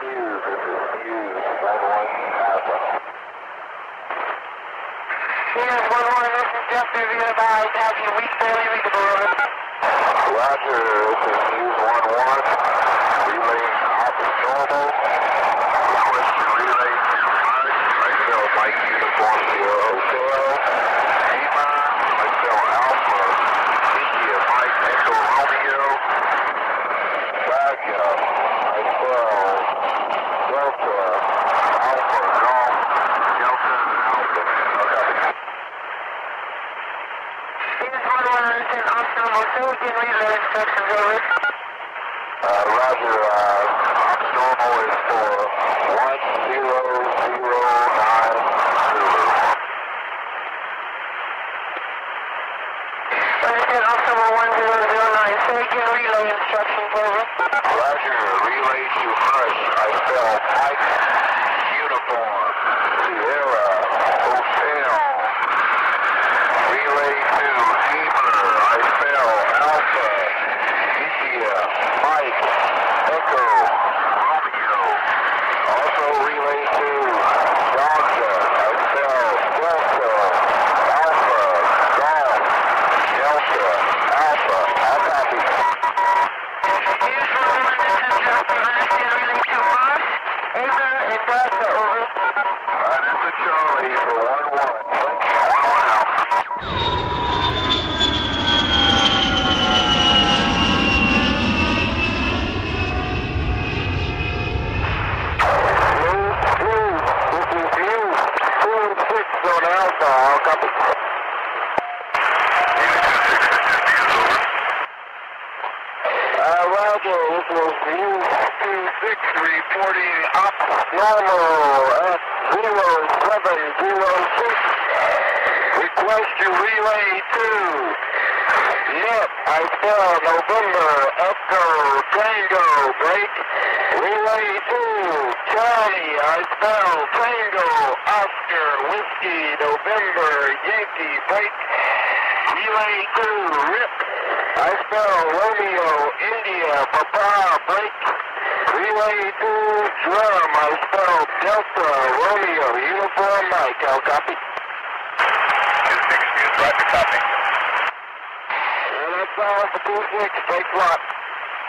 Fuse 1-1, this is Jeff Vivian by Taxi, weak barely reachable, over. Roger, this is Fuse 1-1, relaying office normal. Request to relay to myself, Mike Uniform Sierra Hotel. Lima, myself Alpha, India, Mike Echo Romeo. Back up, myself, Delta, Alpha, Golf, Delta, Alpha. Okay. Fuse 1-1, this is Optional Motel, can relay instructions, over. Roger, normal is for 1009. Understand, Optional 1009, say again, relay instructions, over. Roger, relay to Hush, I spell Mike Uniform, Sierra Hotel. Relay to Beamer, I spell Alpha, India, Mike, Echo, Romeo. Also relay to Delta, I spell Delta, Alpha, Golf, Delta, Alpha. I'll copy. Fuse 1-1, this is Delta, understand, relay to us, Ava and Delta, over. This is Charlie for 1-1. 1-1 out. Roger, this was U26 reporting up normal at 0706. Request to relay to NIP, I spell November, Echo, Tango, break. Relay to Charlie, I spell Tango, Oscar, Whiskey, November, Yankee, break. Relay to RIP, I spell Romeo, India, Papa, break. Relay to Drum, I spell Delta, Romeo, Uniform, Mike, I'll copy. 26 News, roger, copy. And that's all for 26, break lot.